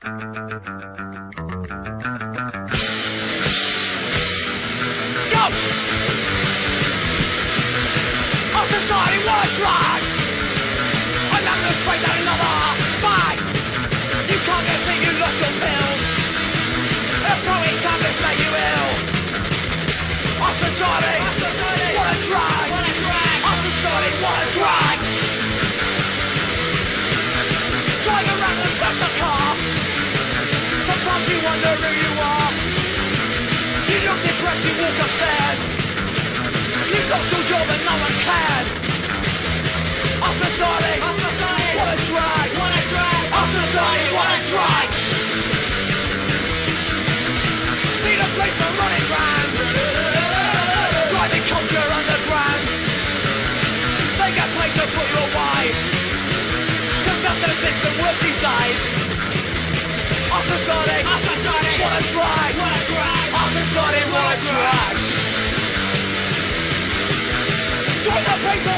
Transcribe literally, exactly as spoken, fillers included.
Go! Our society, what a drag! I'm not gonna spray down another bag! You can't get sick, you lost your pills! A protein tablets make you ill! Our society, Our society, what a drag! What a drag! Our society, what a drag! Drive around and smash the car! Sometimes you wonder who you are! You look depressed, you walk upstairs! You lost your job and no one cares! Our society, Our society, what a drag! What a drag! Our society, what a drag! See the policeman running round, driving culture underground. They get paid to put you away, 'cause that's how the system works these days. Our society, Our society, what a drag! What a drag! Our society, what a drag! Join the people